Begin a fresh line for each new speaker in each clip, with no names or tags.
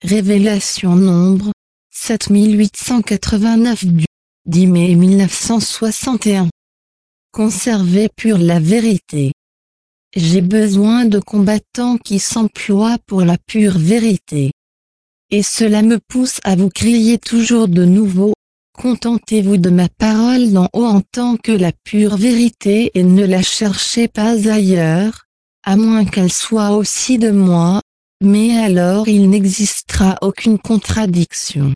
Révélation Nombre 7889 du 10 mai 1961. Conserver pure la vérité. J'ai besoin de combattants qui s'emploient pour la pure vérité. Et cela me pousse à vous crier toujours de nouveau, contentez-vous de ma parole d'en haut en tant que la pure vérité et ne la cherchez pas ailleurs, à moins qu'elle soit aussi de moi, mais alors il n'existera aucune contradiction.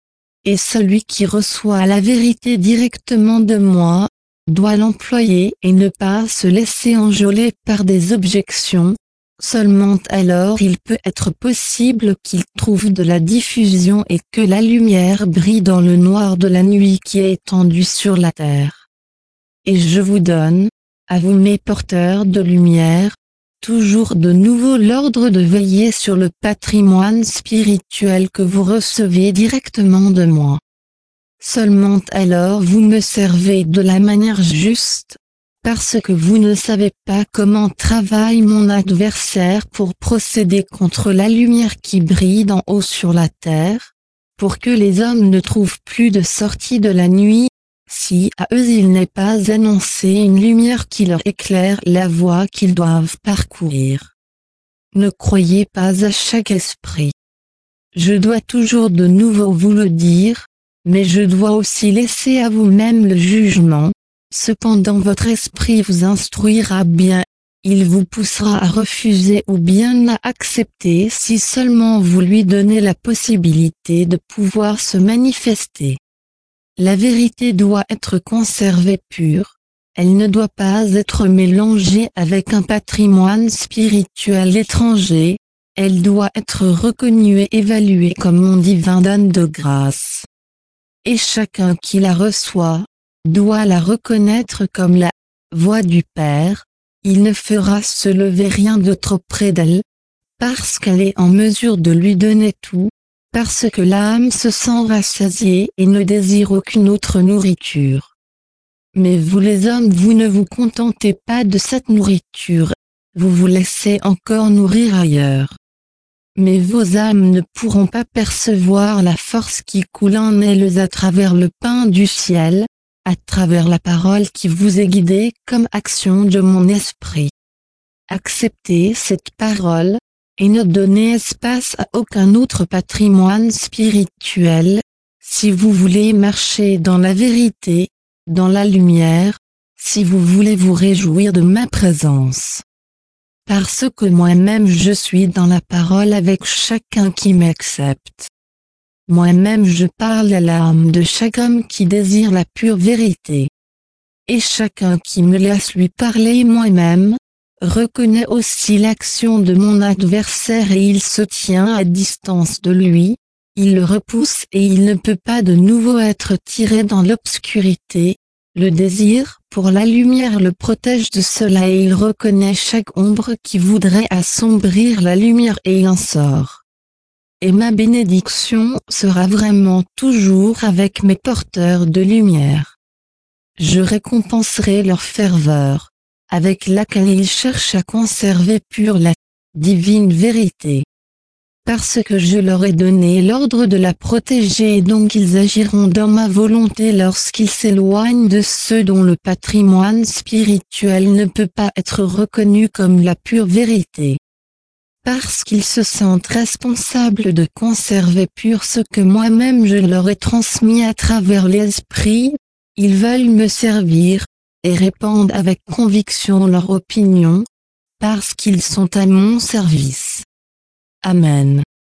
Et celui qui reçoit la vérité directement de moi, doit l'employer et ne pas se laisser enjôler par des objections, seulement alors il peut être possible qu'il trouve de la diffusion et que la lumière brille dans le noir de la nuit qui est étendue sur la terre. Et je vous donne, à vous mes porteurs de lumière, toujours de nouveau l'ordre de veiller sur le patrimoine spirituel que vous recevez directement de moi. Seulement alors vous me servez de la manière juste, parce que vous ne savez pas comment travaille mon adversaire pour procéder contre la lumière qui brille d'en haut sur la terre, pour que les hommes ne trouvent plus de sortie de la nuit, si à eux il n'est pas annoncé une lumière qui leur éclaire la voie qu'ils doivent parcourir. Ne croyez pas à chaque esprit. Je dois toujours de nouveau vous le dire, mais je dois aussi laisser à vous-même le jugement. Cependant votre esprit vous instruira bien, il vous poussera à refuser ou bien à accepter si seulement vous lui donnez la possibilité de pouvoir se manifester. La vérité doit être conservée pure, elle ne doit pas être mélangée avec un patrimoine spirituel étranger, elle doit être reconnue et évaluée comme mon divin don de grâce. Et chacun qui la reçoit, doit la reconnaître comme la voix du Père, il ne fera se lever rien d'autre auprès d'elle, parce qu'elle est en mesure de lui donner tout, parce que l'âme se sent rassasiée et ne désire aucune autre nourriture. Mais vous les hommes vous ne vous contentez pas de cette nourriture, vous vous laissez encore nourrir ailleurs. Mais vos âmes ne pourront pas percevoir la force qui coule en elles à travers le pain du ciel, à travers la parole qui vous est guidée comme action de mon esprit. Acceptez cette parole, et ne donnez espace à aucun autre patrimoine spirituel, si vous voulez marcher dans la vérité, dans la lumière, si vous voulez vous réjouir de ma présence. Parce que moi-même je suis dans la parole avec chacun qui m'accepte. Moi-même je parle à l'âme de chaque homme qui désire la pure vérité. Et chacun qui me laisse lui parler moi-même, reconnaît aussi l'action de mon adversaire et il se tient à distance de lui, il le repousse et il ne peut pas de nouveau être tiré dans l'obscurité. Le désir pour la lumière le protège de cela et il reconnaît chaque ombre qui voudrait assombrir la lumière et il en sort. Et ma bénédiction sera vraiment toujours avec mes porteurs de lumière. Je récompenserai leur ferveur, avec laquelle ils cherchent à conserver pure la divine vérité. Parce que je leur ai donné l'ordre de la protéger et donc ils agiront dans ma volonté lorsqu'ils s'éloignent de ceux dont le patrimoine spirituel ne peut pas être reconnu comme la pure vérité. Parce qu'ils se sentent responsables de conserver pur ce que moi-même je leur ai transmis à travers les esprits, ils veulent me servir, et répandent avec conviction leur opinion, parce qu'ils sont à mon service. Amen.